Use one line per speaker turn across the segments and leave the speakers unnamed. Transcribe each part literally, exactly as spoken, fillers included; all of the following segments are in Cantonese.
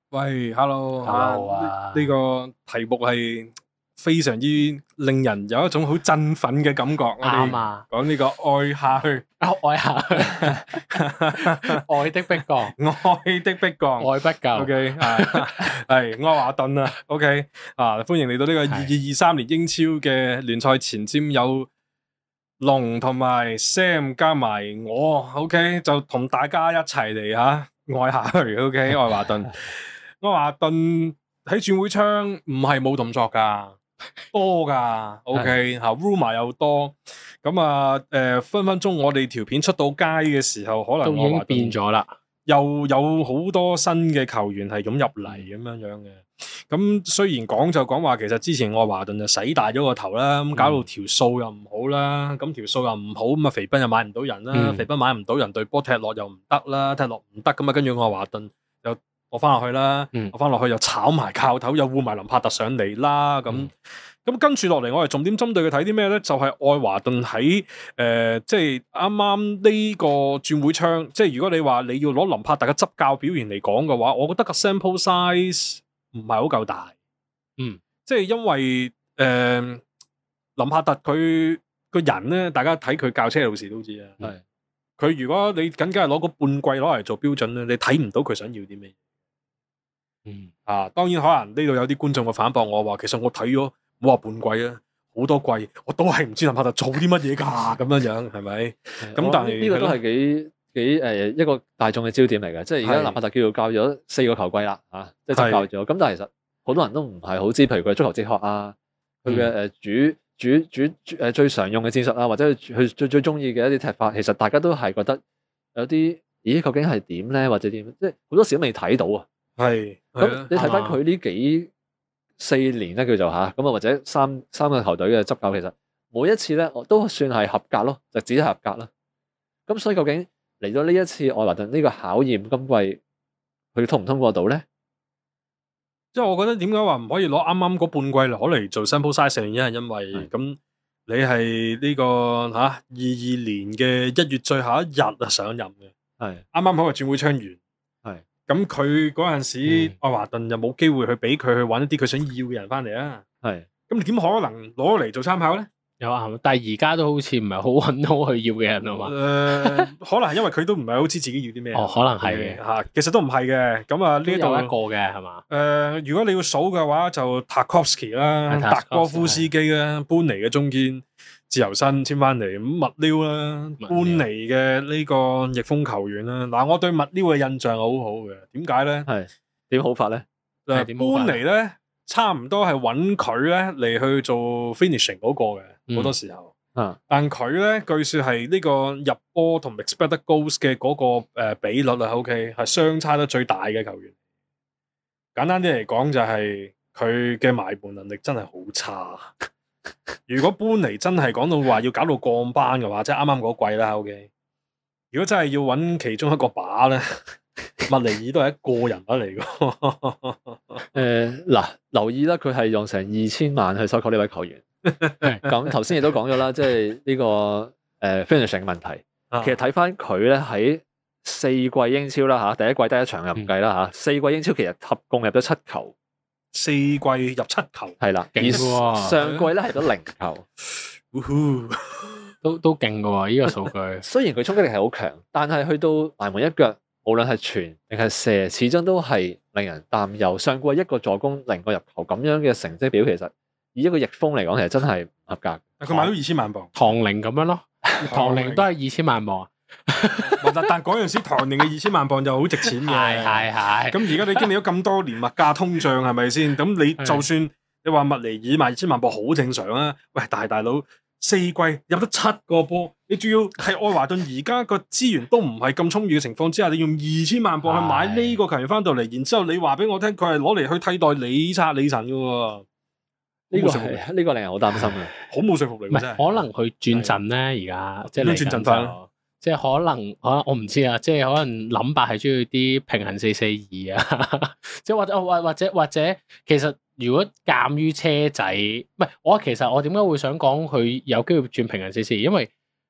喂，hello，hello
啊！
呢個題目係非常之令人有一種好振奮嘅感覺。我哋
啱啊！
講呢個愛下去，
愛下去，愛的迫降，
愛的迫降，
愛不夠。
OK，係係愛華頓啊。OK，啊，歡迎嚟到呢個二二二三年英超嘅聯賽前瞻，有龍同埋 Sam 加埋我 ，OK，就同大家一齊嚟吓愛下去 ，OK，愛華頓。愛華頓喺轉會窗唔係冇動作噶，多噶 ，OK 吓 rumor 又多，咁啊誒分分鐘我哋條片出到街嘅時候，可能
都已經變咗啦，
又有好多新嘅球員係咁入嚟咁樣樣嘅。咁雖然講就講話，其實之前愛華頓就使大咗個頭啦，咁搞到條數又唔好啦，咁條數又唔好，咁啊肥斌又買唔到人啦，嗯、肥斌買唔到人，對波踢落又唔得啦，踢落唔得咁啊，跟住愛華頓又。我翻落去啦，嗯、我翻落去又炒埋靠頭，又換埋林柏特上嚟啦，咁咁、嗯、跟住落嚟，我哋重點針對佢睇啲咩咧？就係、是、愛華頓喺誒，即係啱啱呢個轉會窗，即係如果你話你要攞林柏特嘅執教表現嚟講嘅話，我覺得個 sample size 唔係好夠大，嗯，即係因為誒、呃、林柏特佢個人咧，大家睇佢教車路士都知啊，係佢、嗯、如果你僅僅係攞個半季攞嚟做標準咧，你睇唔到佢想要啲咩。嗯啊，當然可能呢度有啲觀眾會反駁我話，其實我睇咗冇話半季啊，好多季我都係唔知林柏特做啲乜嘢噶，咁樣樣係咪？咁但係
呢個都係幾幾誒一個大眾嘅焦點嚟嘅，即係而家林柏特叫做教咗四個球季啦，啊，即係執教咗。咁但係其實好多人都唔係好知，譬如佢嘅足球哲學啊，佢嘅誒主主主誒最常用嘅戰術啊，或者佢最最中意嘅一啲踢法，其實大家都係覺得有啲，咦，究竟係點咧，或者點？即係好多時都未睇到啊。係，咁你睇翻佢呢幾四年咧叫做吓，咁啊或者三三個球隊嘅執教，其實每一次咧我都算係合格咯，就只係合格啦。咁所以究竟嚟咗呢一次愛華頓呢個考驗，今季佢通唔通過到咧？
即係我覺得點解話唔可以攞啱啱嗰半季嚟攞嚟做 sample size 原因係因為咁你係呢、這個吓二二年嘅一月最後一日啊上任嘅，係啱啱好個轉會窗完，係。咁佢嗰陣時，愛華頓又冇機會去俾佢去揾一啲佢想要嘅人翻嚟啊！係，咁你點可能攞嚟做參考咧？
有啊，但係而家都好似唔係好揾到佢要嘅人啊嘛。誒、
呃，可能因為佢都唔係好知自己要啲咩。
哦，可能係嘅
嚇，其實都唔係嘅。咁啊，呢度有一
個嘅係嘛？誒、
呃，如果你要數嘅話，就塔科夫斯基啦、達哥夫斯基啦、搬嚟嘅中堅。自由身簽翻嚟咁麥撩啦，搬嚟嘅呢個逆風球員啦。嗱，我對麥撩嘅印象好好嘅，點解咧？
係點好法咧？
誒，搬嚟咧，差唔多係揾佢咧嚟去做 finishing 嗰個嘅，好、嗯、多時候。啊，但佢咧據說係呢個入波同 expected goals 嘅嗰個誒比率啊 ，OK 係相差得最大嘅球員。簡單啲嚟講就係佢嘅埋門能力真係好差。如果搬嚟真係講到話要搞到降班嘅話，即係啱啱嗰季啦 ，OK。如果真係要揾其中一個把咧，麥尼爾都係一個人嚟嘅。
誒，嗱，留意啦，佢係用成二千萬去收購呢位球員。咁頭先亦都講咗啦，即係呢個誒 finishing 嘅問題。其實睇翻佢咧喺四季英超啦吓，第一季得一場又唔計啦吓，四季英超其實合共入咗七球。
四季入七球，
係啦，而上季咧係咗零球，
都都勁嘅喎，呢、這個數據。
雖然佢衝擊力係好強，但係去到埋門一腳，無論係傳定係射，始終都係令人擔憂。上季一個助攻，零個入球咁樣嘅成績表，其實以一個逆風嚟講，其實真係唔合格。
佢買到二千萬磅，
唐寧咁樣咯，唐寧都係二千萬磅。
但嗰陣時唐寧嘅二千萬磅就好值錢嘅，
係係係。咁
而家你經歷咗咁多年物價通脹，係咪先？咁你就算你話麥尼爾賣二千萬磅好正常啊。喂，大大佬四季入得七個波，你仲要係愛華頓而家個資源都唔係咁充裕嘅情況之下，你用二千萬磅去買呢個球員翻到嚟，然之後你話俾我聽佢係攞嚟去替代李察李神嘅喎。
呢、這個係呢、這個令人好擔心嘅，
好冇說服力。
唔係可能佢轉陣咧，而家即係
轉陣法咯。
即係可能，可能我唔知啊。即係可能諗法係中意啲平衡四四二啊。即係或者或或者或者，其實如果鑑於車仔，唔係我其實我點解會想講佢有機會轉平衡四四二？因為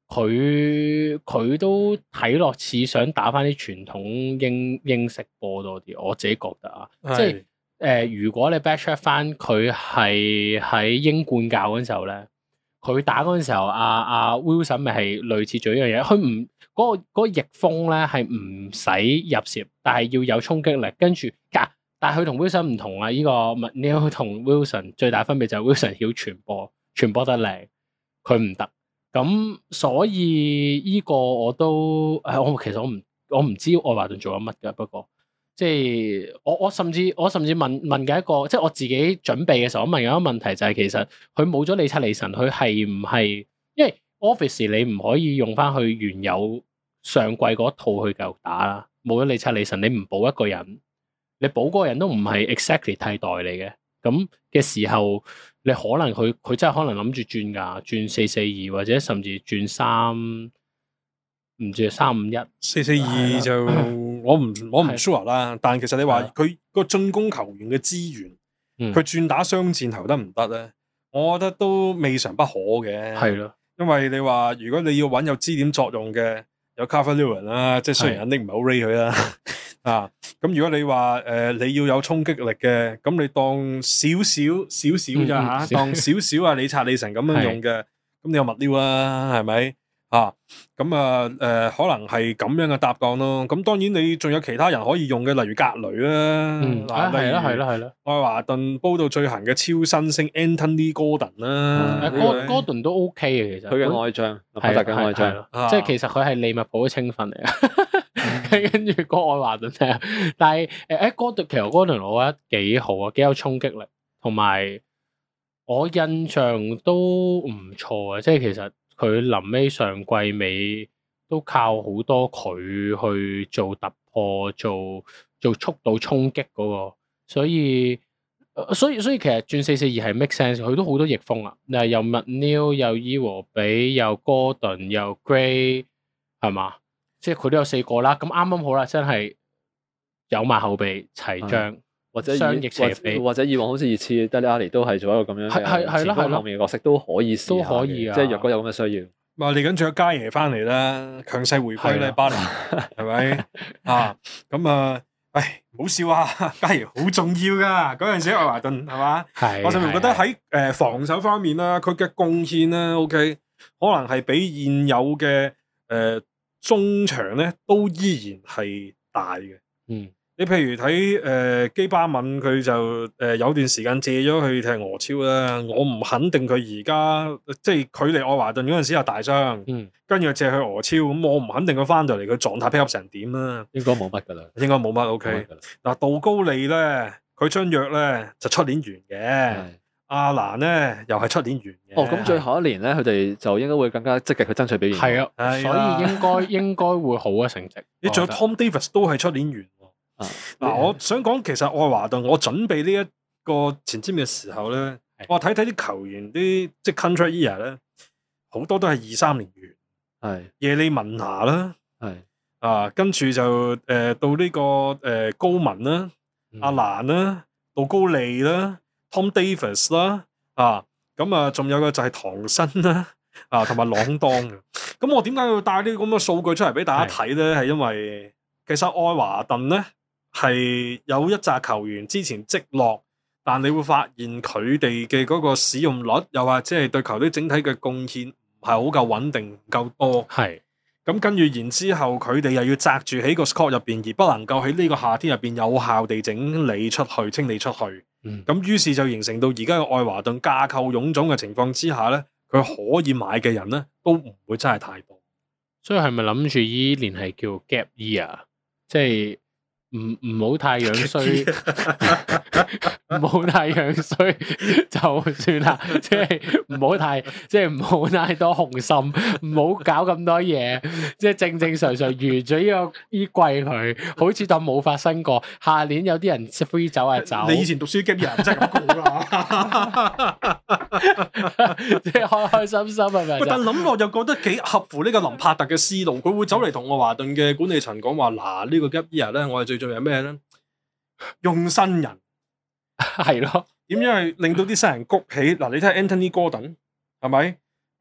佢佢都睇落似想打翻啲傳統英英式波多啲，我自己覺得啊，即係誒、呃，如果你 backtrack 翻佢係喺英冠教嗰陣時候咧，佢打嗰陣時候，阿、啊、阿、啊、Wilson 咪係類似做一樣嘢，佢唔嗰個嗰、嗰個逆風咧係唔使入攝，但係要有衝擊力，跟住加。但係佢同 Wilson 唔同啊！呢、這個 McNeil 同 Wilson 最大分別就係 Wilson 曉傳波，傳波得靚，佢唔得。咁所以呢個我都誒，我其實我唔我唔知愛華頓做咗乜㗎。不過即係我我甚至我甚至問問嘅一個，即係我自己準備嘅時候，我問嘅一個問題就係、是、其實佢冇咗李察利臣，佢係唔係因為 Office 你唔可以用翻佢原有上季嗰套去繼續打啦？冇咗李察利臣，你唔補一個人。你補嗰個人都唔係 exactly 替代嚟嘅，咁嘅時候，你可能佢佢真係可能諗住轉㗎，轉四四二或者甚至轉三，唔知三五一
四四二就我唔我唔 sure 啦。但其實你話佢個進攻球員嘅資源，佢轉打雙箭頭得唔得咧？我覺得都未嘗不可嘅。係咯，因為你話如果你要揾有支點作用嘅，有 Calvert-Lewin 啦，即係雖然肯定唔係好 rate 佢啦。啊，咁如果你話誒、呃、你要有衝擊力嘅，咁你當少少少少咋嚇，當少少啊李察利臣咁樣用嘅，咁你有物料啊，係咪啊？咁啊誒、呃，可能係咁樣嘅搭檔咯。咁當然你仲有其他人可以用嘅，例如格雷啦，
嗯，啊係啦係啦係啦，
愛華頓煲到最行嘅超新星 Anthony Gordon 啦，
嗯、哥哥頓都 OK 嘅，其實
佢嘅愛將，係大嘅愛將，
即係其實佢係利物浦嘅青訓嚟啊。跟住個愛華頓啊，但係誒誒哥頓其實哥頓我覺得幾好啊，幾有衝擊力，同埋我印象都唔錯啊！即係其實佢臨尾上季尾都靠好多佢去做突破、做做速度衝擊嗰個，所以所以所以其實轉四四二係 make sense，佢都好多逆風啊！嗱，又 McNeil 又伊和比又哥頓又 Gray 係嘛？即係佢都有四個啦，咁啱啱好啦，真係有埋後備齊將，
或者
雙翼斜飛，
或者以往好似熱刺 Dele Alli 都係做一個咁樣嘅前鋒後面嘅角色都可以試下，
都可以啊，
即係若果有咁嘅需要。
哇！嚟緊仲有家爺翻嚟啦，強勢回歸咧，巴黎係咪啊？咁啊，唉，唔好笑啊！家爺好重要噶，嗰陣時愛華頓係嘛？係，我甚至覺得喺誒防守方面啦，佢嘅貢獻啦 ，OK，可能係比現有嘅誒。呃中場咧都依然係大嘅，嗯，你譬如睇誒、呃、基巴敏佢就誒、呃、有段時間借咗去踢俄超啦，我唔肯定佢而家即係距離愛華頓嗰陣時有大傷，嗯，跟住借去俄超，咁我唔肯定佢翻到嚟佢狀態 pick up 成點啦，應該冇乜噶啦，應該冇乜 OK，嗱杜高利咧佢張約咧就出年完嘅。阿蘭咧又係出年完嘅。
哦，咁最後一年咧，佢哋就應該會更加積極去爭取表現。
係啊，所以應該應該會好嘅成績。
你仲有 Tom Davis 都係出年完。嗱、啊，我想講其實愛華頓，我準備呢一個前瞻嘅時候咧，我睇睇啲球員啲即係 contract year 咧，好多都係二三年完。係耶利文拿啦，係啊，跟住就誒、呃、到呢、這個誒、呃、高文啦、嗯、阿蘭啦、杜高利啦。Tom Davis 啦，啊，咁啊，仲有個就係唐新啦，啊，同埋朗當嘅。咁我點解要帶呢啲咁嘅數據出嚟俾大家睇咧？係因為其實愛華頓咧係有一紮球員之前積落，但你會發現佢哋嘅嗰個使用率，又或者係對球隊整體嘅貢獻唔係好夠穩定，唔夠多。係。咁跟住然之後，佢哋又要紮住喺個 squad 入邊，而不能夠喺呢個夏天入邊有效地整理出去、清理出去。咁、嗯、於是就形成到而家嘅愛華頓架構臃腫嘅情況之下咧，佢可以買嘅人咧都唔會真係太多。所以係咪諗住依年係叫 gap year，即係唔唔好太樣衰，唔好太樣衰就算啦。即係唔好太，即係唔好太多雄心，唔好搞咁多嘢。即係正正常常完咗呢個依季佢，好似當冇發生過。下年有啲人 free 走啊走。你以前讀書經驗真係咁講啦，即係開開心心係咪？但諗落又覺得幾合乎呢個林柏特嘅思路。佢會走嚟同愛華頓嘅管理層講話：嗱，呢個 gap year 咧，我係最重要係咩咧？用新人係咯，點樣係令到啲新人谷起？嗱，你睇下 Anthony Gordon 係咪？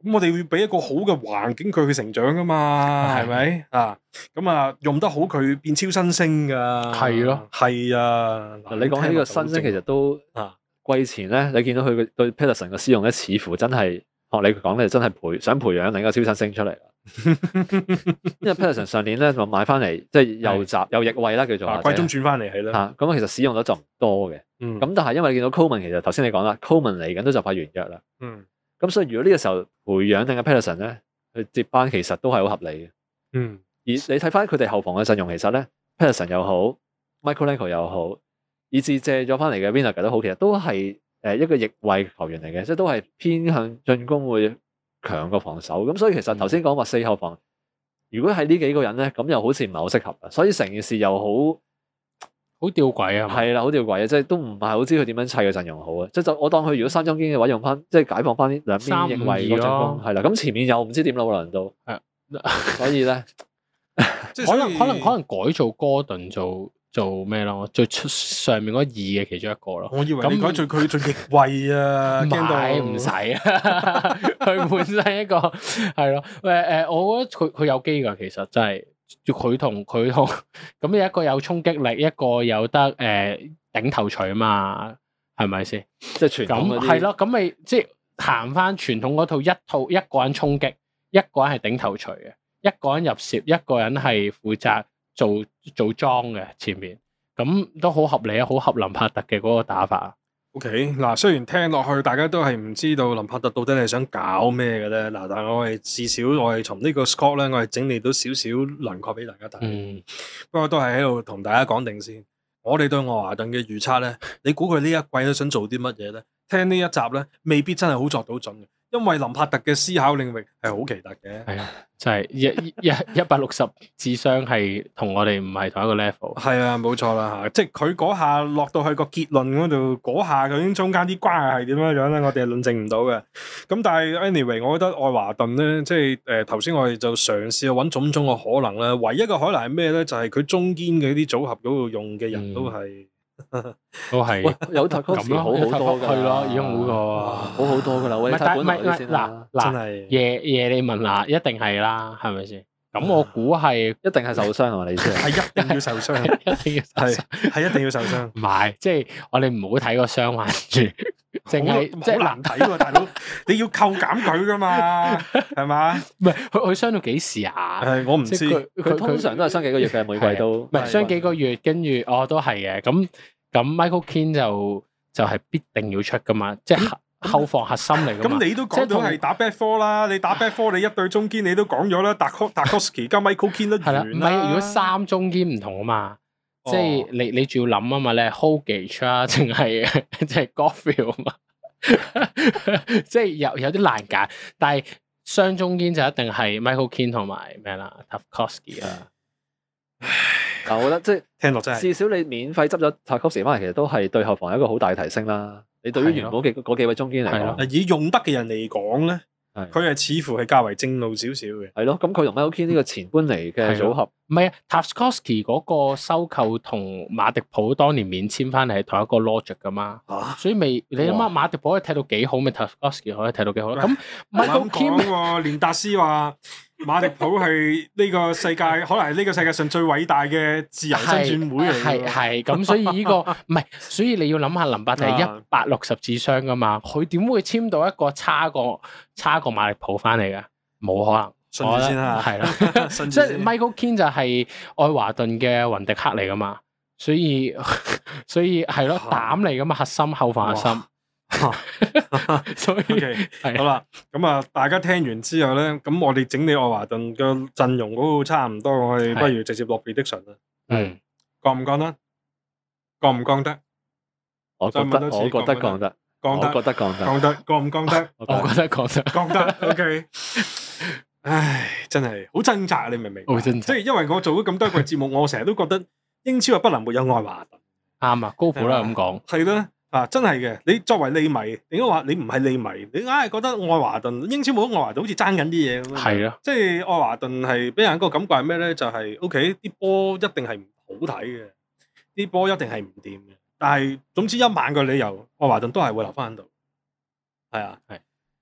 咁我哋要俾一個好嘅環境佢去成長噶嘛，係咪啊？咁啊用得好佢變超新星噶，
係咯，
係啊。
嗱，你講起呢個新星，其實都
啊
季前咧，你見到佢對 Peterson 嘅使用咧，似乎真係學你講咧，真係培想培養另一個超新星出嚟啦。因為 Peterson 上年咧就買翻嚟，即係右閘右翼位啦，叫做
季中轉翻嚟係啦。
嚇，咁其實使用率就唔多嘅。
嗯，
咁但係因為你見到 Coleman 其實頭先你講啦 ，Coleman 嚟緊都就快完約啦。
嗯，
咁所以如果呢個時候培養定嘅 Peterson 咧，去接班其實都係好合理嘅。
嗯，
而你睇翻佢哋後防嘅陣容，其實咧 Peterson 又好 ，Michael Lenko 又好，以至借咗翻嚟嘅 Vinegar 都好，其實都係誒一個翼位球員嚟嘅，即係都係偏向進攻會強過防守。咁所以其實頭先講話四後防，如果係呢幾個人咧，咁又好似唔係好適合啊。所以成件事又好
好吊詭啊！
係啦，好吊詭啊！即係都唔係好知佢點樣砌個陣容好啊！即係就我當佢如果三中堅嘅話，用翻即係解放翻啲兩邊翼位嗰進攻，係啦。咁前面又唔知點啦，可能都
係，
所以咧，
可能可能可能改做哥頓做做咩咯？最出上面嗰二嘅其中一個咯。
我以為你改做佢做翼位啊，
唔
驚到
係唔使啊，佢本身一個係咯。誒誒，我覺得佢佢有機㗎，其實真係。佢同佢同咁一個有衝擊力，一個有得誒、呃、頂頭錘啊嘛，係咪先？
即係傳統嗰啲。
咁係咯，咁咪即係行翻傳統嗰套，一套一個人衝擊，一個人係頂頭錘嘅，一個人入攝，一個人係負責做做裝嘅前面，咁都好合理啊，好合林柏特嘅嗰個打法。
O K， 嗱，雖然聽落去大家都係唔知道林柏特到底係想搞咩嘅咧，嗱，但係我係至少我係從呢個 score 咧，我係整理到少少輪廓俾大家睇。
嗯，
不過都係喺度同大家講定先，我哋對愛華頓嘅預測咧，你估佢呢一季都想做啲乜嘢咧？聽呢一集咧，未必真係好作到準嘅，因為林柏特嘅思考領域係好奇特嘅。
係啊，就係一一一百六十智商係同我哋唔係同一個 level。
係啊，冇錯啦嚇，即係佢嗰下落到去個結論嗰度，嗰下究竟中間啲關係係點樣樣咧？我哋係論證唔到嘅。咁但係 anyway，我覺得愛華頓咧，即係誒頭先我哋就嘗試去揾種種嘅可能咧。唯一嘅可能係咩咧？就係、是、佢中間嘅啲組合嗰度用嘅人都係、
嗯、都係
有 Tarkowski 好好多㗎，
係咯，已經好過
好好多㗎啦。喂，睇本來啲先啦，
嗱
真係
耶耶利文拿一定係啦，係咪先？咁我估係
一定係受傷啊！你先
係一定要受傷，
一定要受傷，
係一定要受傷。
唔係，即係我哋唔好睇個傷患住，淨係即係
難睇喎，大佬，你要扣減佢噶嘛，係嘛？
唔係佢佢傷到幾時啊？
係我唔知，
佢通常都係傷幾個月嘅，每季都
唔係傷幾個月，跟住哦都係嘅。咁咁 Michael Keane 就就係必定要出噶嘛，即係。後防核心嚟㗎嘛？
咁你都講到係打 back four 啦，你打 back four 你一對中堅你都講咗啦，達科達科斯基加 Michael Keane 都完啦。
唔係，如果三中堅唔同啊嘛，哦、即係你你仲要諗啊嘛，你係 Hogage 啊，定係即係 Godfield 啊嘛，即係有有啲難揀。但係雙中堅就一定係 Michael Keane 同埋咩啦 Tarkowski 啦。
但我覺得即係
聽落真係，
至少你免費執咗 Tarkowski 翻嚟，其實都係對後防一個好大嘅提升啦。你對於原本幾嗰幾位中堅嚟講，
以用得嘅人嚟講咧，佢係似乎係較為正路少少嘅。
係咯，咁佢同 Michael Keane 呢個前搬嚟嘅組合，
唔係啊 Tarkowski 嗰個收購同馬迪普當年免簽翻嚟係同一個 logic 噶嘛，啊、所以未你諗下馬迪普可以踢到幾好，咪 Tarkowski 可以踢到幾好咯。咁 Michael Keane
連達斯話。馬迪普係呢個世界，可能係呢個世界上最偉大嘅自由身轉會嚟嘅。
係係咁，所以呢、呢個唔係，所以你要諗下林柏特係一百六十智商噶嘛，佢點會簽到一個差過差過馬迪普翻嚟嘅？冇可能。
信住先啦，
係啦，即係 Michael Keane 就係愛華頓嘅雲迪克嚟噶嘛，所以所以係咯膽嚟噶嘛，核心後防核心。所以
okay, 好啦，咁啊，大家聽完之後咧，咁我哋整理愛華頓嘅陣容嗰度差唔多，我哋不如直接落 prediction 啦。
嗯，
降唔降得？降唔降得？
我覺得我覺得降得，
降得，
我覺得降得，
降得，降唔降得？
我覺得降得，
降得。OK， 唉，真係好掙扎，你明唔明？
好掙扎，
即係因為我做咗咁多季節目，我成日都覺得英超係不能沒有愛華頓。
啱啊，高普都係咁講。
係啦。啊，真係嘅！你作為利迷，應該話你唔係利迷，你硬係覺得愛華頓英超冇咗愛華頓好似爭緊啲嘢咁樣。
係啊，
即係愛華頓係俾人一個感覺係咩咧？就係、是、OK，啲波一定係唔好睇嘅，啲波一定係唔掂嘅。但係總之一萬個理由，愛華頓都係會留翻喺度。係啊，
係。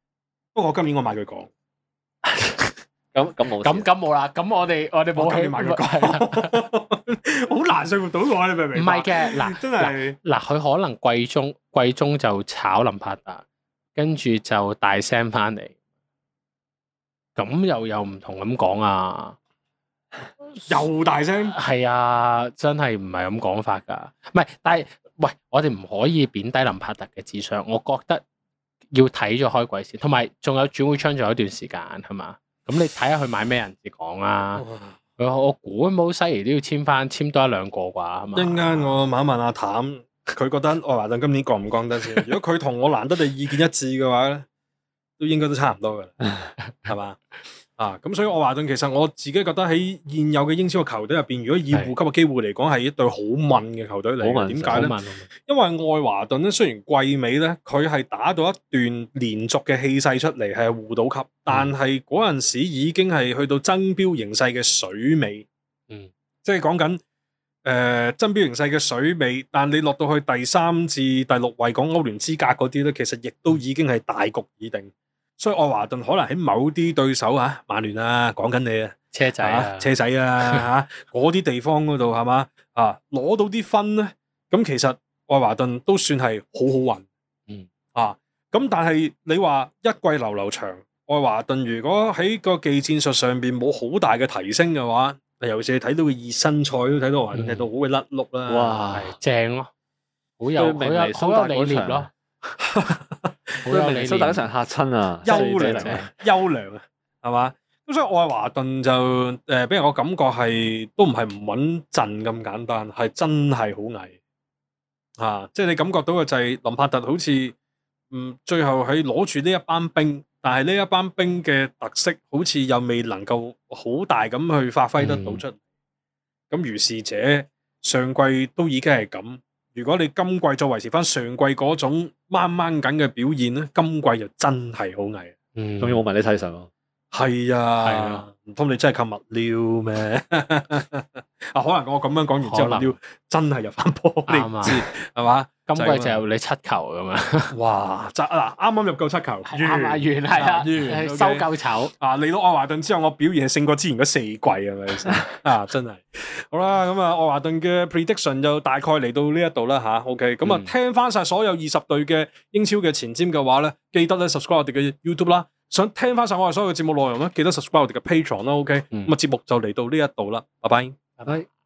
不過我今年我買佢講，
咁咁冇事。
咁咁冇啦，咁我哋我哋冇起
我今年買佢講，好難說服到我，你明唔明？
唔係嘅，嗱
真係
嗱，佢可能季中季中就炒林柏特，跟住就大 Sam 翻嚟，咁又有唔同咁講啊？
又大聲，
係啊，真係唔係咁講法噶，唔係，但係喂，我哋唔可以貶低林柏特嘅智商，我覺得要睇咗開季先，同埋仲有轉會窗仲有一段時間係嘛，咁你睇下佢買咩人先講啊？佢我估冇西尼都要簽翻簽多一兩個啩，係嘛？
一陣間我問一問阿譚，佢覺得愛華頓今年降唔降得先？如果佢同我蘭德嘅意見一致嘅話咧，都應該都差唔多噶啦，係嘛？啊，咁所以愛華頓其實我自己覺得喺現有嘅英超嘅球隊入邊，如果以護級嘅機會嚟講，係一隊好問嘅球隊嚟嘅。點解咧？因為愛華頓咧，雖然季尾咧佢係打到一段連續嘅氣勢出嚟，係護到級，但係嗰陣時已經係去到爭標形勢嘅水尾。
嗯，即
係講緊誒爭標形勢嘅水尾，但你落到去第三至第六位講歐聯資格嗰啲咧，其實亦都已經係大局已定。所以愛華頓可能喺某啲對手啊，曼聯啊，講緊你啊，
車仔啊，
啊車仔啊，嚇嗰啲地方嗰度係嘛啊，攞到啲分咧，咁其實愛華頓都算係好好運，
嗯
啊，咁但係你話一季流流長，愛華頓如果喺個技戰術上邊冇好大嘅提升嘅話，尤其是睇到個熱身賽都睇到愛華頓踢到好鬼甩碌啦，
哇，正咯，好有好有好有理念咯。好有理念，
蘇達嗰場嚇親啊，
優良啊，優良啊，係嘛？咁所以愛華頓就誒，俾人個感覺係都唔係唔穩陣咁簡單，係真係好危啊！即係你感覺到嘅就係林柏特好似嗯，最後係攞住呢一班兵，但係呢一班兵嘅特色好似又未能夠好大咁去發揮得到出嚟。咁、嗯、如是者上季都已經係咁。如果你今季再維持翻上季嗰種掹掹緊嘅表現咧，今季就真係好危。
嗯，
仲要我問你睇相喎。
係啊，
係啊，
唔通你真係靠物料咩？啊，可能我咁樣講完之後，物料真係入翻波，你唔知係嘛？
今季就有你七球咁樣。
哇！就嗱，啱啱入夠七球，
啱啊，完係啊，收夠籌
啊！嚟到愛華頓之後，我表現係勝過之前嗰四季係咪先？啊，真係好啦，咁啊，愛華頓嘅 prediction 就大概嚟到呢一度啦吓。OK，咁啊，聽翻晒所有二十隊嘅英超嘅前瞻嘅話咧，記得咧 subscribe 我哋嘅 YouTube 啦。想聽翻晒我哋所有嘅節目內容咧，記得 subscribe 我哋嘅 Patreon 啦。OK，咁啊，節目就嚟到呢一度啦，拜拜，
拜拜。